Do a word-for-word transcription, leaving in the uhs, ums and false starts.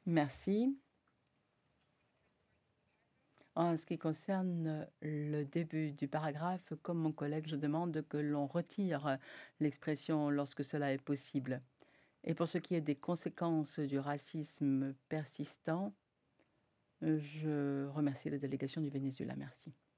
Merci. En ce qui concerne le début du paragraphe, comme mon collègue, je demande que l'on retire l'expression lorsque cela est possible. Et pour ce qui est des conséquences du racisme persistant, je remercie la délégation du Venezuela. Merci.